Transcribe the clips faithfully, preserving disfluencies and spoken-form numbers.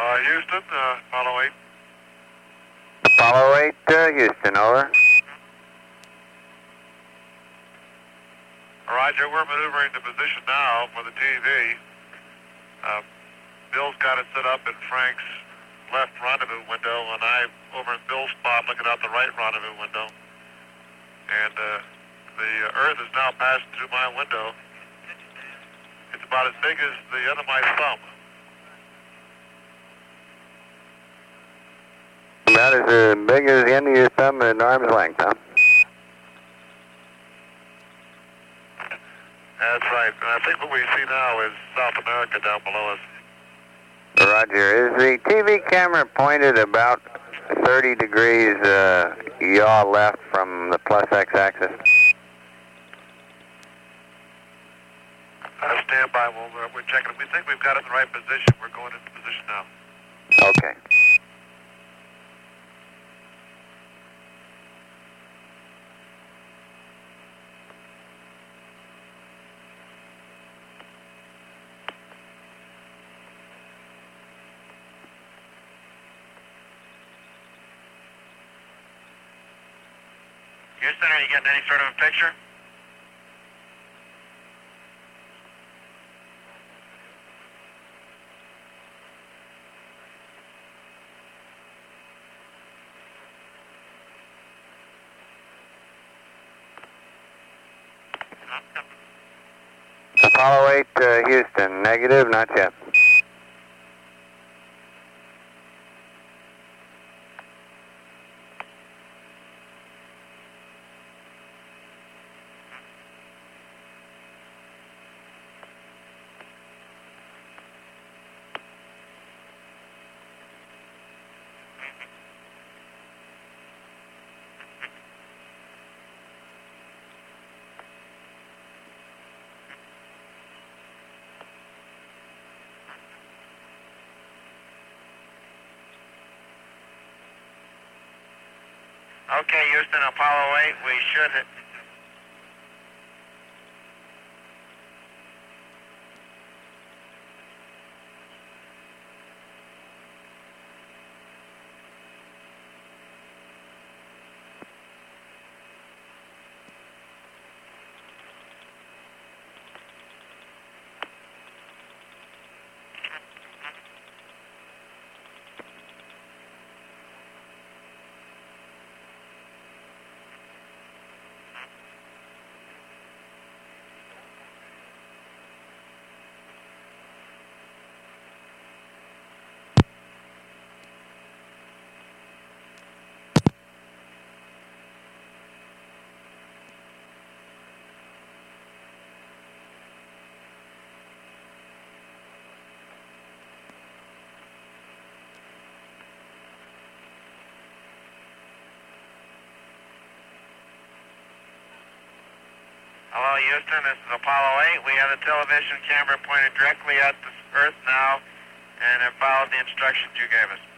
Uh, Houston, uh, Apollo eight. Apollo eight, uh, Houston, over. Roger, we're maneuvering to position now for the T V. Uh, Bill's got it set up in Frank's left rendezvous window, and I'm over in Bill's spot looking out the right rendezvous window. And uh, the Earth is now passing through my window. It's about as big as the end of my thumb. About as uh, big as the end of your thumb at arm's length, huh? That's right. And I think what we see now is South America down below us. Roger. Is the T V camera pointed about thirty degrees uh, yaw left from the plus x-axis? Uh, stand by. We'll, uh, we're checking. We think we've got it in the right position. We're going into position now. Okay. Houston, are you getting any sort of a picture? Apollo eight, uh, Houston, negative, not yet. Okay, Houston, Apollo eight, we should hit. Hello, Houston, this is Apollo eight. We have the television camera pointed directly at the Earth now, and have followed the instructions you gave us.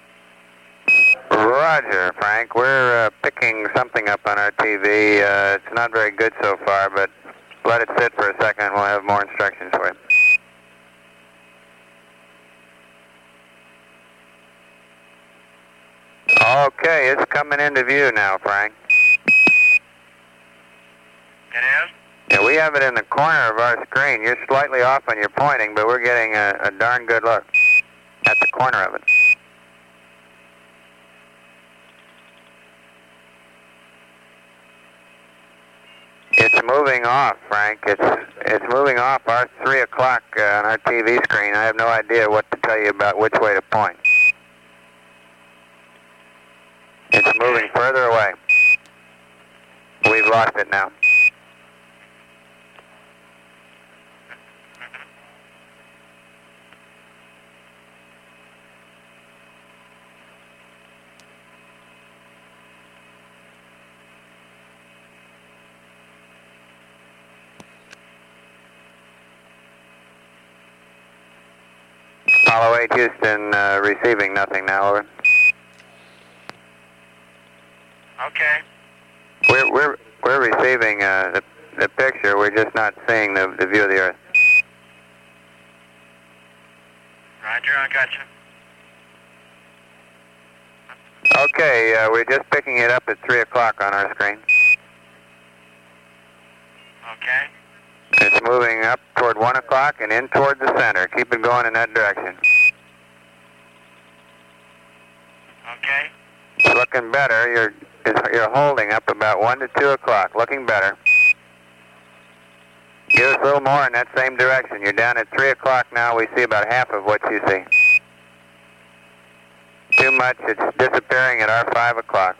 Roger, Frank. We're uh, picking something up on our T V. Uh, it's not very good so far, but let it sit for a second and we'll have more instructions for you. Okay, it's coming into view now, Frank. It is? Yeah, we have it in the corner of our screen. You're slightly off on your pointing, but we're getting a, a darn good look at the corner of it. It's moving off, Frank. It's it's moving off our three o'clock uh, on our T V screen. I have no idea what to tell you about which way to point. It's moving further away. We've lost it now. Apollo eight, Houston, uh, receiving nothing now, over. Okay. We're we're we're receiving uh, the the picture. We're just not seeing the the view of the Earth. Roger, I got you. Okay, uh, we're just picking it up at three o'clock on our screen. Okay. It's moving up toward one o'clock and in toward the center. Keep it going in that direction. Okay. It's looking better. You're, you're holding up about one to two o'clock. Looking better. Give us a little more in that same direction. You're down at three o'clock now. We see about half of what you see. Too much. It's disappearing at our five o'clock.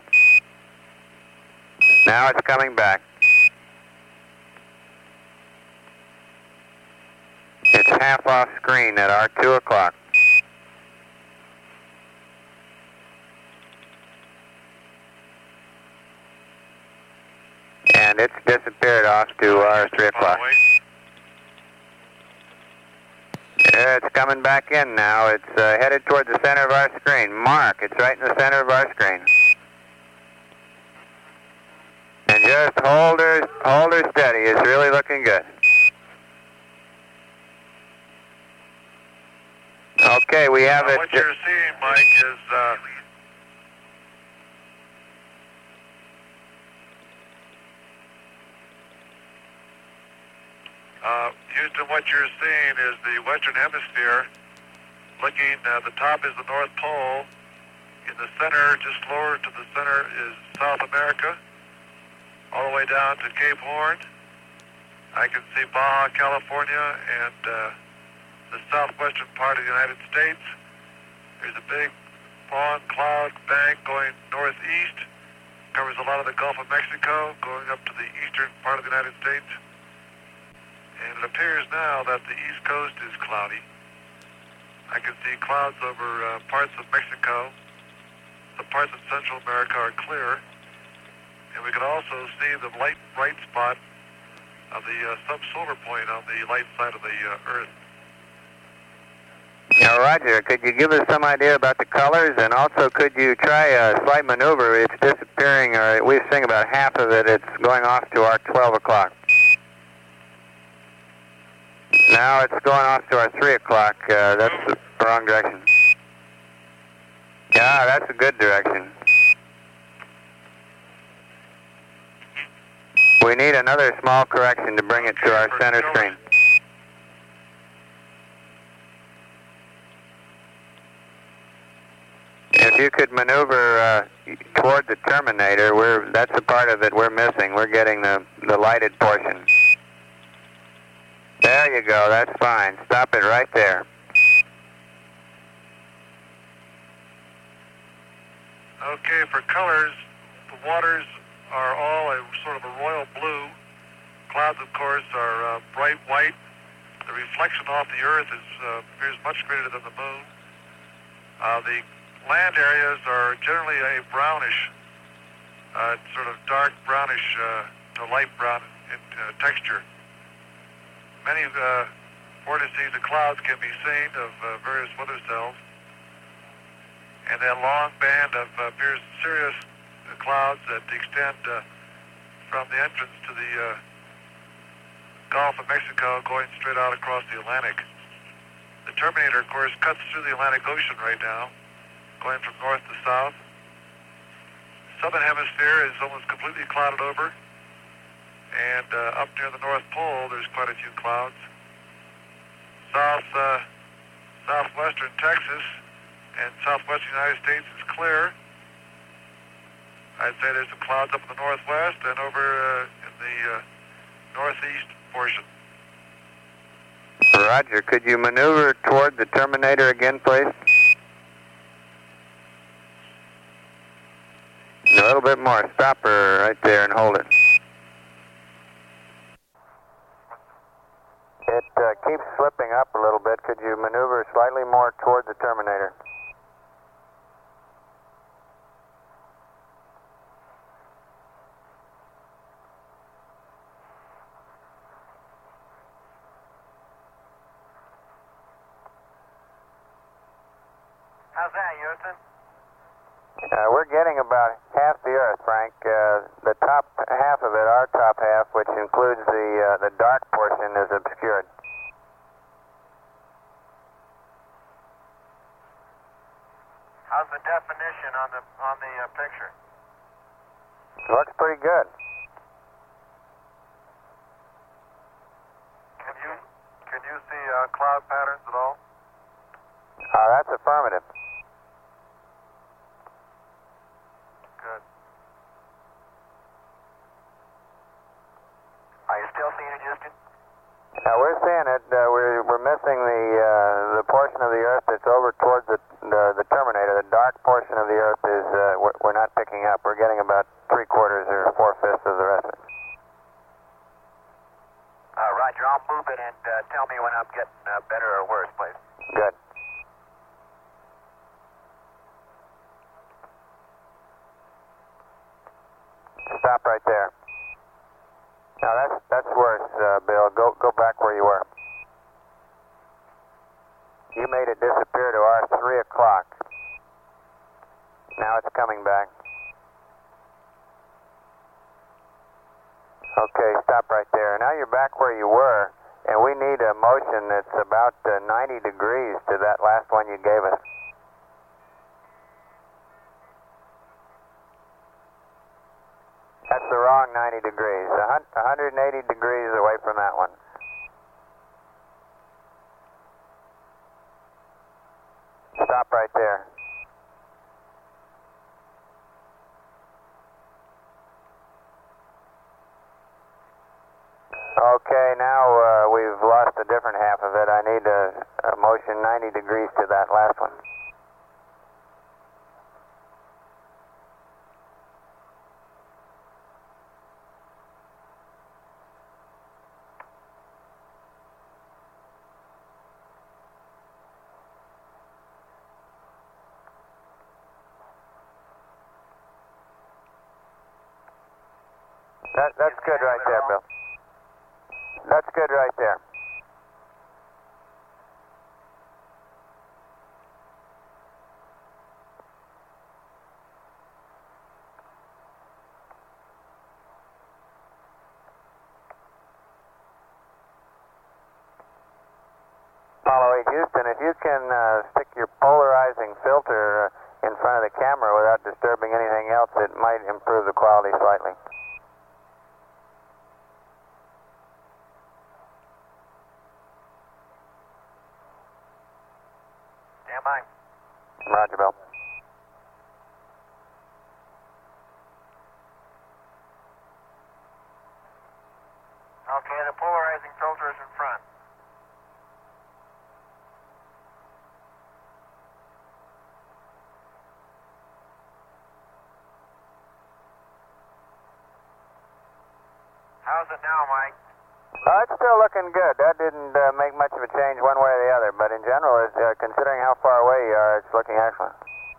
Now it's coming back. It's half off screen at our two o'clock. And it's disappeared off to our three o'clock. It's coming back in now. It's uh, headed toward the center of our screen. Mark, it's right in the center of our screen. And just hold her, hold her steady. It's really looking good. Okay, we have uh, it. What you're seeing, Mike, is uh, uh, Houston, what you're seeing is the Western Hemisphere looking, uh, the top is the North Pole. In the center, just lower to the center, is South America, all the way down to Cape Horn. I can see Baja California and uh, the southwestern part of the United States. There's a big long cloud bank going northeast, covers a lot of the Gulf of Mexico, going up to the eastern part of the United States. And it appears now that the east coast is cloudy. I can see clouds over uh, parts of Mexico. The parts of Central America are clear. And we can also see the light bright spot of the uh, subsolar point on the light side of the uh, Earth. Now, Roger, could you give us some idea about the colors, and also could you try a slight maneuver? It's disappearing, or we're seeing about half of it. It's going off to our twelve o'clock. Now it's going off to our three o'clock. Uh, that's the wrong direction. Yeah, that's a good direction. We need another small correction to bring it to our center screen. If you could maneuver uh, toward the terminator, we're, that's the part of it we're missing. We're getting the, the lighted portion. There you go, that's fine. Stop it right there. Okay, for colors, the waters are all a sort of a royal blue. Clouds, of course, are uh, bright white. The reflection off the Earth is, uh, appears much greater than the moon. Uh, the land areas are generally a brownish, uh, sort of dark brownish uh, to light brown in uh, texture. Many uh, vortices of clouds can be seen of uh, various weather cells. And that long band of uh, appears cirrus clouds that extend uh, from the entrance to the uh, Gulf of Mexico, going straight out across the Atlantic. The terminator, of course, cuts through the Atlantic Ocean right now, going from north to south. Southern hemisphere is almost completely clouded over, and uh, up near the North Pole, there's quite a few clouds. South, uh, southwestern Texas and southwestern United States is clear. I'd say there's some clouds up in the northwest and over uh, in the uh, northeast portion. Roger, could you maneuver toward the terminator again, please? A little bit more. Stop her right there and hold it. It uh, keeps slipping up a little bit. Could you maneuver slightly more toward the terminator? How's that, Houston? Uh, we're getting about half the Earth, Frank. Uh, the top half of it, our top half, which includes the uh, the dark portion, is obscured. How's the definition on the on the uh, picture? Looks pretty good. Can you can you see uh, cloud patterns at all? Uh, that's affirmative. Good. Are you still seeing it, Houston? Now we're seeing it. Uh, we're we're missing the uh, the portion of the Earth that's over towards the, the the terminator. The dark portion of the Earth is uh, we're, we're not picking up. We're getting about three quarters or four fifths of the rest of it. Uh, Roger, I'll move it and uh, tell me when I'm getting uh, better or worse, please. Good. Stop right there. Now that's that's worse, uh, Bill. Go go back where you were. You made it disappear to our three o'clock. Now it's coming back. Okay, stop right there. Now you're back where you were, and we need a motion that's about uh, ninety degrees to that last one you gave us. That's the wrong ninety degrees. one hundred eighty degrees away from that one. Stop right there. Okay, now uh, we've lost a different half of it. I need a, a motion ninety degrees to that last one. That, that's good right there, Bill. That's good right there. Apollo eight Houston, if you can uh, stick your polarizing filter uh, in front of the camera without disturbing anything else, it might improve the quality slightly. Stand by. Roger, Bill. Okay, the polarizing filter is in front. How's it now, Mike? Uh, it's still looking good. That didn't uh, make much of a change one way or the other, but in general, it's, uh, considering how far away you are, it's looking excellent.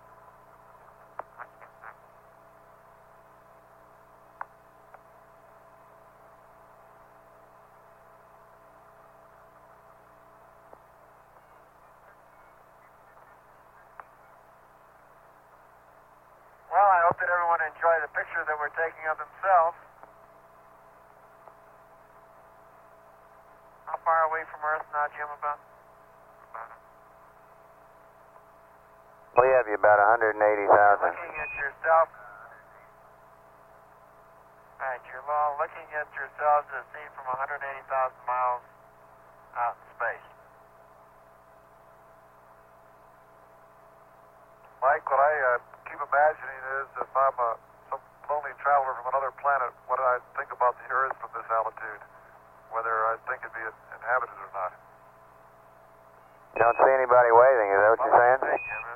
Well, I hope that everyone enjoyed the pictures that we're taking of themselves. How far away from Earth now, Jim, about? We have you about one hundred eighty thousand. Looking at yourself. Right, you're all looking at yourselves as seen from one hundred eighty thousand miles out in space. Mike, what I uh, keep imagining is if I'm a, some lonely traveler from another planet, what I think about the Earth from this altitude, whether I think it'd be inhabited or not. You don't see anybody waving, is that what you're saying?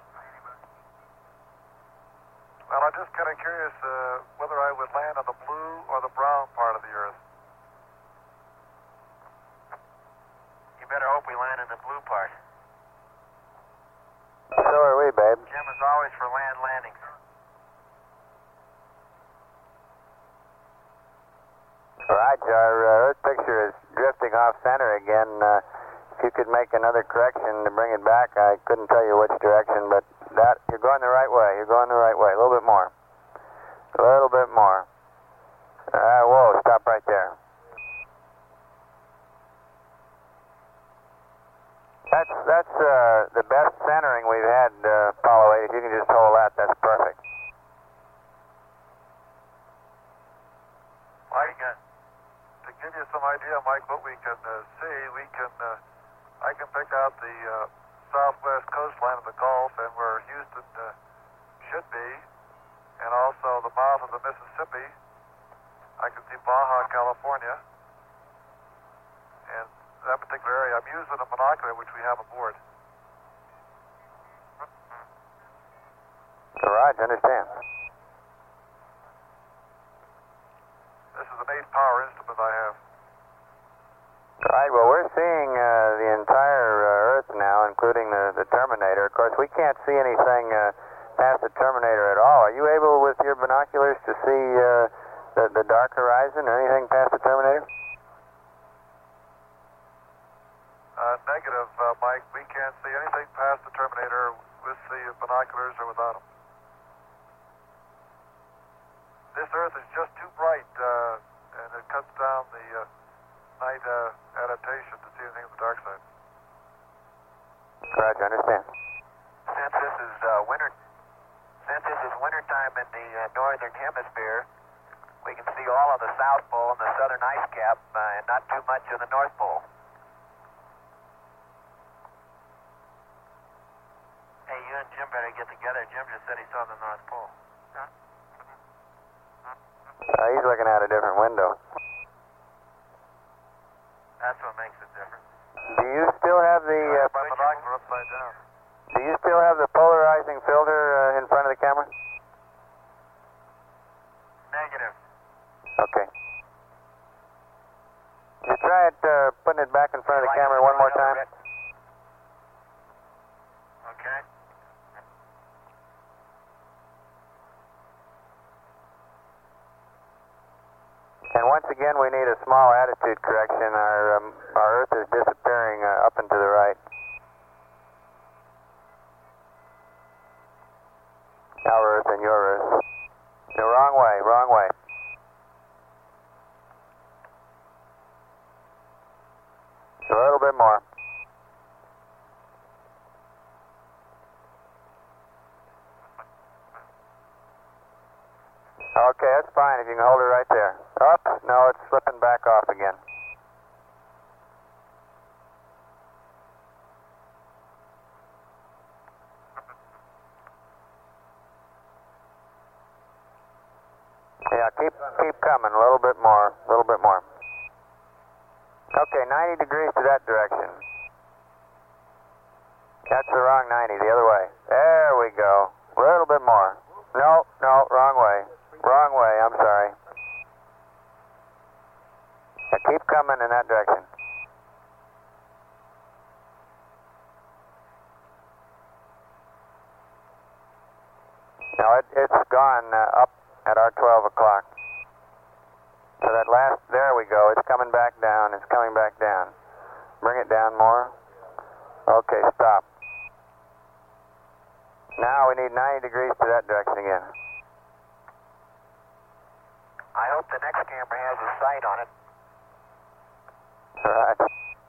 Well, I'm just kind of curious uh, whether I would land on the blue or the brown part of the Earth. You better hope we land in the blue part. So are we, babe. Jim is always for land landings. Right, our uh, Earth picture is drifting off center again. Uh, if you could make another correction to bring it back, I couldn't tell you which direction, but that you're going the right way. You're going the right way. A little bit more. A little bit more. Uh, whoa, stop right there. That's that's uh, the best centering we've had, uh, Apollo eight. If you can just hold idea, Mike, what we can uh, see. We can, uh, I can pick out the uh, southwest coastline of the Gulf and where Houston uh, should be, and also the mouth of the Mississippi. I can see Baja, California, and that particular area. I'm using a binocular which we have aboard. Roger, understand. This is an eight power instrument I have. All right, well, we're seeing uh, the entire uh, Earth now, including the, the Terminator. Of course, we can't see anything uh, past the Terminator at all. Are you able, with your binoculars, to see uh, the, the dark horizon or anything past the Terminator? Uh, negative, uh, Mike. We can't see anything past the Terminator with the binoculars or without them. This Earth is just too bright, uh, and it cuts down the uh, night uh, adaptation to see anything on the dark side. Roger, understand. Since this is uh, winter, since this is winter time in the uh, northern hemisphere, we can see all of the South Pole and the southern ice cap, uh, and not too much of the North Pole. Hey, you and Jim better get together. Jim just said he saw the North Pole. Huh? Uh, he's looking out a different window. That's what makes it different. Do you still have the uh, My binocular upside down. Do you still have the polarizing filter uh, in front of the camera? Negative. Okay. You try it, uh, putting it back in front of the camera one more time. Okay. And once again, we need a small attitude correction. Our um, our Earth is disappearing uh, up and to the right. Our Earth and your Earth. The wrong way, wrong way. A little bit more. Okay, that's fine if you can hold it right there. Up? No, it's slipping back off again. Yeah, keep keep coming. A little bit more. A little bit more. Okay, ninety degrees to that direction. That's the wrong ninety, the other way. There we go. A little bit more. No, no, wrong way. Wrong way, I'm sorry. Now keep coming in that direction. Now it, it's gone uh, up at our twelve o'clock. So that last, there we go, it's coming back down, it's coming back down. Bring it down more. Okay, stop. Now we need ninety degrees to that direction again. I hope the next camera has a sight on it. All right.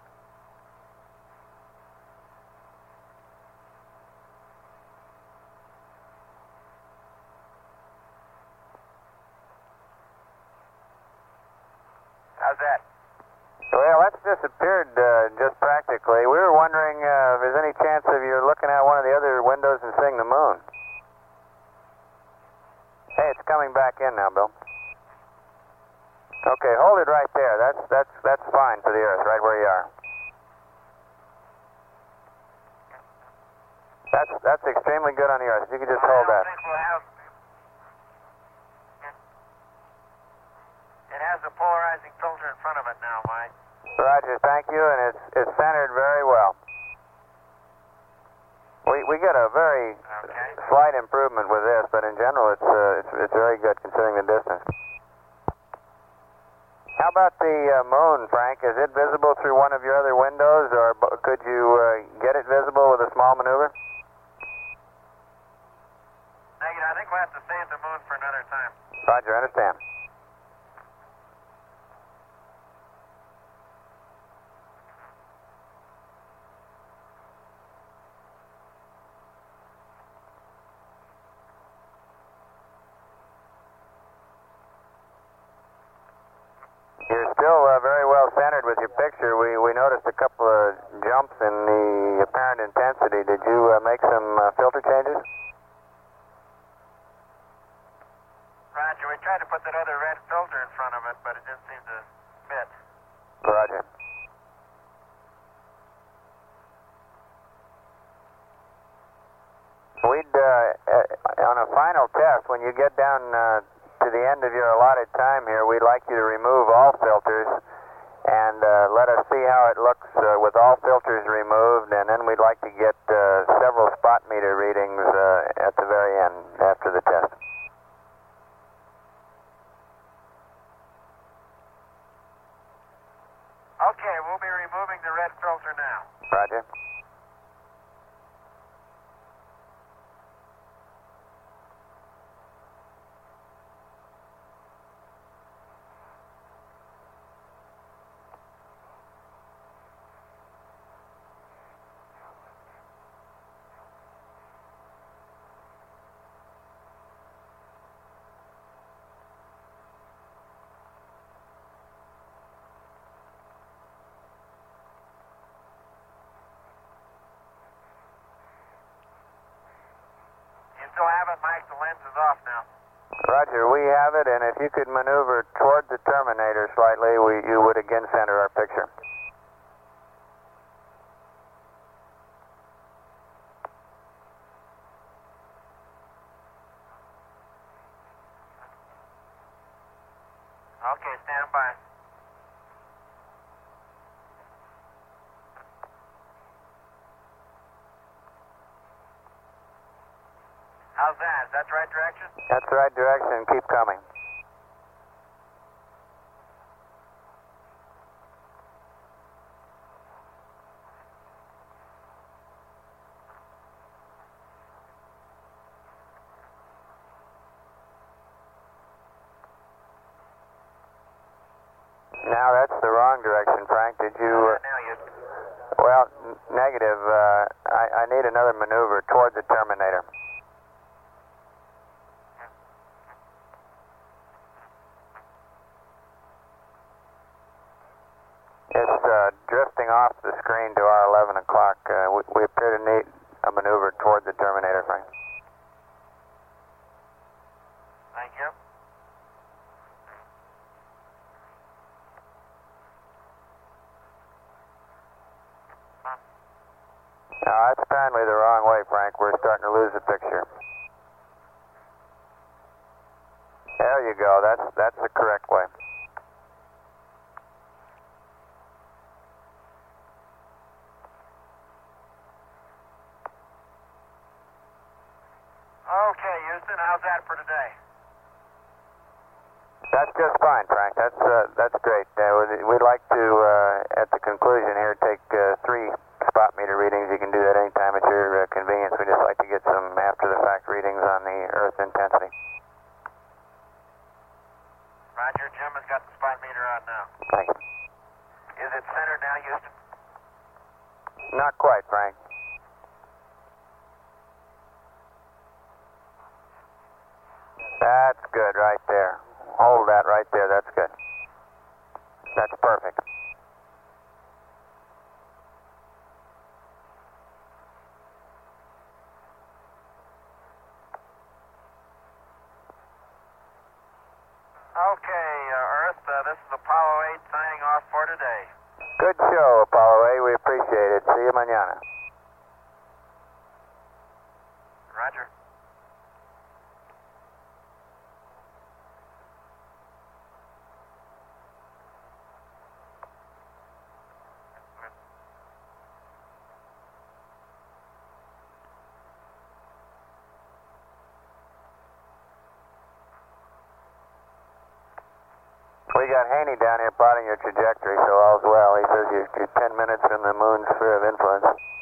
How's that? Well, that's disappeared uh, just practically. We were wondering uh, if there's any chance of you looking out one of the other windows and seeing the moon. Hey, it's coming back in now, Bill. Okay, hold it right there. That's that's that's fine for the Earth, right where you are. That's that's extremely good on the Earth. You can just hold that. I don't think we'll have... It has a polarizing filter in front of it now, Mike. Roger, thank you, and it's it's centered very well. We we get a very Okay. slight improvement with this, but in general, it's uh, it's it's very good considering the distance. How about the uh, moon, Frank? Is it visible through one of your other windows, or b- could you uh, get it visible with a small maneuver? Negative. I think we'll have to save the moon for another time. Roger, understand. You're still uh, very well centered bumps in the apparent intensity, did you uh, make some uh, filter changes? Roger, we tried to put that other red filter in front of it, but it didn't seem to fit. Roger. We'd, uh, on a final test, when you get down uh, to the end of your allotted time here, we'd like you to remove all filters and uh, let us see how it looks uh, with all filters removed, and then we'd like to get uh, several spot meter readings uh, at the very end after the test. Okay, we'll be removing the red filter now. Roger. Still have it, Mike. The lens is off now. Roger, we have it, and if you could maneuver toward the terminator slightly, we, you would again center our picture. Okay, stand by. How's that? Is that the right direction? That's the right direction. Keep coming. Now that's the wrong direction, Frank. Did you... Uh, now you... Well, n negative. Uh, I, I need another maneuver toward the terminator. It's uh, drifting off the screen to our eleven o'clock. Uh, we, we appear to need a maneuver toward the terminator, Frank. Thank you. No, that's apparently the wrong way, Frank. We're starting to lose the picture. There you go. That's that's the correct way. Okay, Houston, how's that for today? That's just fine, Frank. That's uh, that's great. Uh, we'd like to, uh, at the conclusion here, take uh, three spot meter readings. You can do that anytime at your uh, convenience. We'd just like to get some after-the-fact readings on the Earth intensity. Roger, Jim has got the spot meter on now. Thank you. Is it centered now, Houston? Not quite, Frank. That's good right there. Hold that right there. That's good. That's perfect. Okay, uh, Earth, uh, this is Apollo eight signing off for today. Good show, Apollo eight. We appreciate it. See you mañana. Roger. We got Haney down here plotting your trajectory, so all's well. He says you're, you're ten minutes from the moon's sphere of influence.